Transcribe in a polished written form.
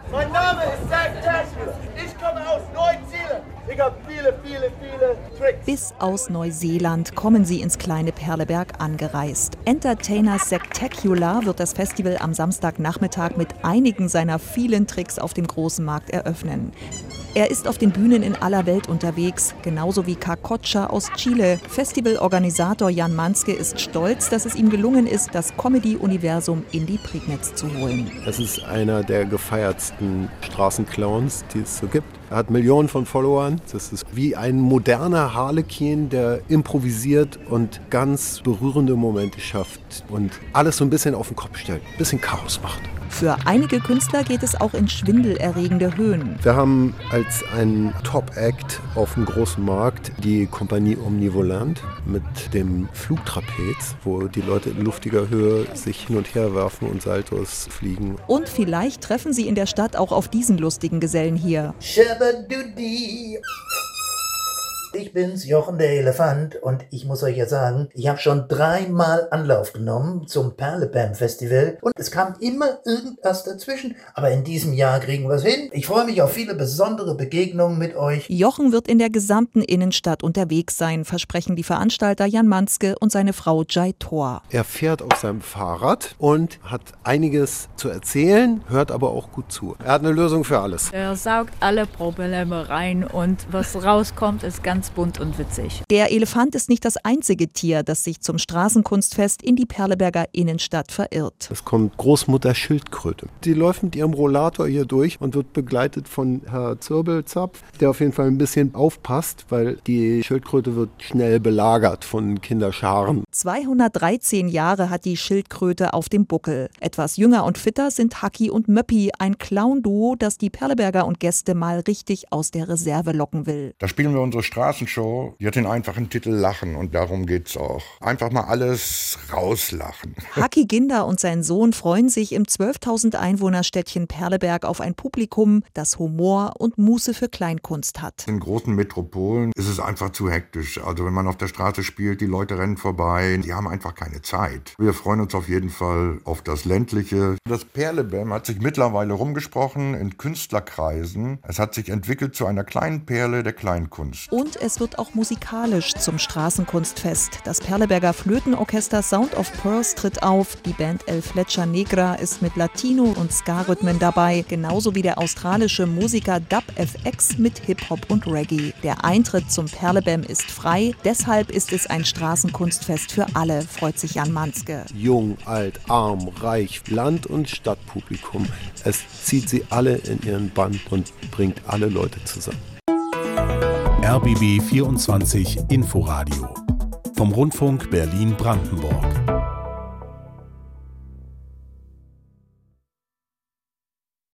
Mein Name ist Zack Tasker. Ich komme aus Neuseeland. Ich habe viele Tricks. Bis aus Neuseeland kommen sie ins kleine Perleberg angereist. Entertainer Spectacular wird das Festival am Samstagnachmittag mit einigen seiner vielen Tricks auf dem großen Markt eröffnen. Er ist auf den Bühnen in aller Welt unterwegs, genauso wie Kakocha aus Chile. Festivalorganisator Jan Manske ist stolz, dass es ihm gelungen ist, das Comedy-Universum in die Prignitz zu holen. Das ist einer der gefeiertsten Straßenclowns, die es so gibt. Er hat Millionen von Followern. Das ist wie ein moderner Harlekin, der improvisiert und ganz berührende Momente schafft und alles so ein bisschen auf den Kopf stellt, ein bisschen Chaos macht. Für einige Künstler geht es auch in schwindelerregende Höhen. Wir haben als einen Top-Act auf dem großen Markt die Kompanie Omnivolant mit dem Flugtrapez, wo die Leute in luftiger Höhe sich hin und her werfen und Saltos fliegen. Und vielleicht treffen sie in der Stadt auch auf diesen lustigen Gesellen hier. Ich bin's, Jochen der Elefant, und ich muss euch jetzt sagen, ich habe schon 3-mal Anlauf genommen zum Perlebam Festival und es kam immer irgendwas dazwischen. Aber in diesem Jahr kriegen wir es hin. Ich freue mich auf viele besondere Begegnungen mit euch. Jochen wird in der gesamten Innenstadt unterwegs sein, versprechen die Veranstalter Jan Manske und seine Frau Jai Thor. Er fährt auf seinem Fahrrad und hat einiges zu erzählen, hört aber auch gut zu. Er hat eine Lösung für alles. Er saugt alle Probleme rein und was rauskommt, ist ganz bunt und witzig. Der Elefant ist nicht das einzige Tier, das sich zum Straßenkunstfest in die Perleberger Innenstadt verirrt. Es kommt Großmutter Schildkröte. Die läuft mit ihrem Rollator hier durch und wird begleitet von Herr Zirbelzapf, der auf jeden Fall ein bisschen aufpasst, weil die Schildkröte wird schnell belagert von Kinderscharen. 213 Jahre hat die Schildkröte auf dem Buckel. Etwas jünger und fitter sind Haki und Möppi, ein Clown-Duo, das die Perleberger und Gäste mal richtig aus der Reserve locken will. Da spielen wir unsere Straßenshow, die hat den einfachen Titel Lachen und darum geht's auch. Einfach mal alles rauslachen. Haki Ginder und sein Sohn freuen sich im 12.000 Einwohnerstädtchen Perleberg auf ein Publikum, das Humor und Muße für Kleinkunst hat. In großen Metropolen ist es einfach zu hektisch. Also wenn man auf der Straße spielt, die Leute rennen vorbei, die haben einfach keine Zeit. Wir freuen uns auf jeden Fall auf das Ländliche. Das Perlebam hat sich mittlerweile rumgesprochen in Künstlerkreisen. Es hat sich entwickelt zu einer kleinen Perle der Kleinkunst. Und es wird auch musikalisch zum Straßenkunstfest. Das Perleberger Flötenorchester Sound of Pearls tritt auf. Die Band El Flecha Negra ist mit Latino- und Ska-Rhythmen dabei. Genauso wie der australische Musiker Dub FX mit Hip-Hop und Reggae. Der Eintritt zum Perlebam ist frei. Deshalb ist es ein Straßenkunstfest für alle, freut sich Jan Manske. Jung, alt, arm, reich, Land- und Stadtpublikum. Es zieht sie alle in ihren Bann und bringt alle Leute zusammen. RBB 24 Inforadio vom Rundfunk Berlin-Brandenburg.